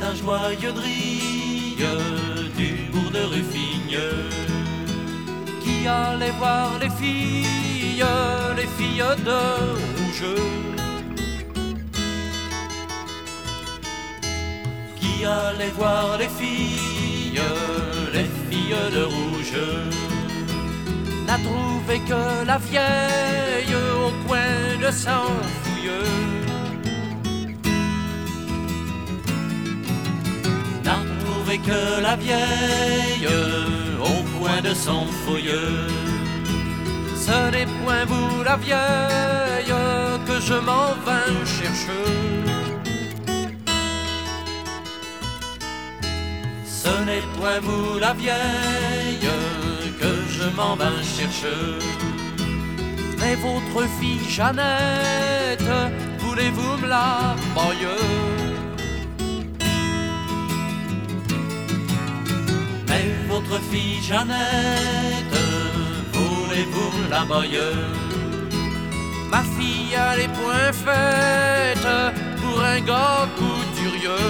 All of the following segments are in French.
un joyeux drille du bourg de Ruffigne qui allait voir les filles de rouge. Qui allait voir les filles de rouge. N'a trouvé que la vieille au coin de son fouilleux. N'a trouvé que la vieille au coin de son fouilleux. Ce n'est point vous la vieille que je m'en vins chercher. Ce n'est point vous la vieille que je m'en vins chercher. Mais votre fille Jeannette, voulez-vous me la bailler? Mais votre fille Jeannette, voulez-vous me la bailler? Ma fille a les poings faits pour un gars couturier.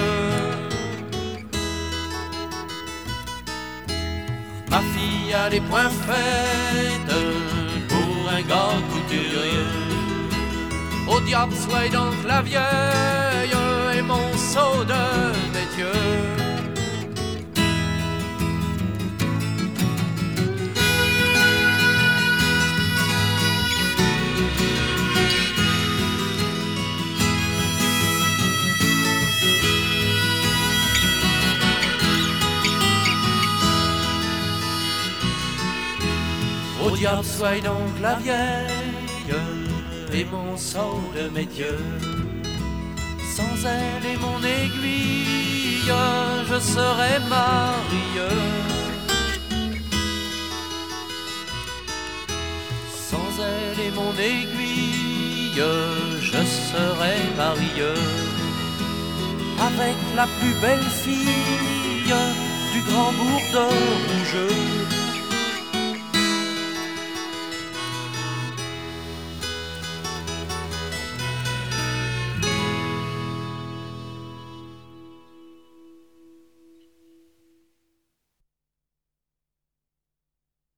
Ma fille a les poings faits pour un gars couturier. Au diable soit donc la vieille et mon seau de métier. Au diable soit donc la vieille et mon seau de métier. Sans elle et mon aiguille, je serais marieux. Sans elle et mon aiguille, je serais marieux. Avec la plus belle fille du grand bourg de Rouge.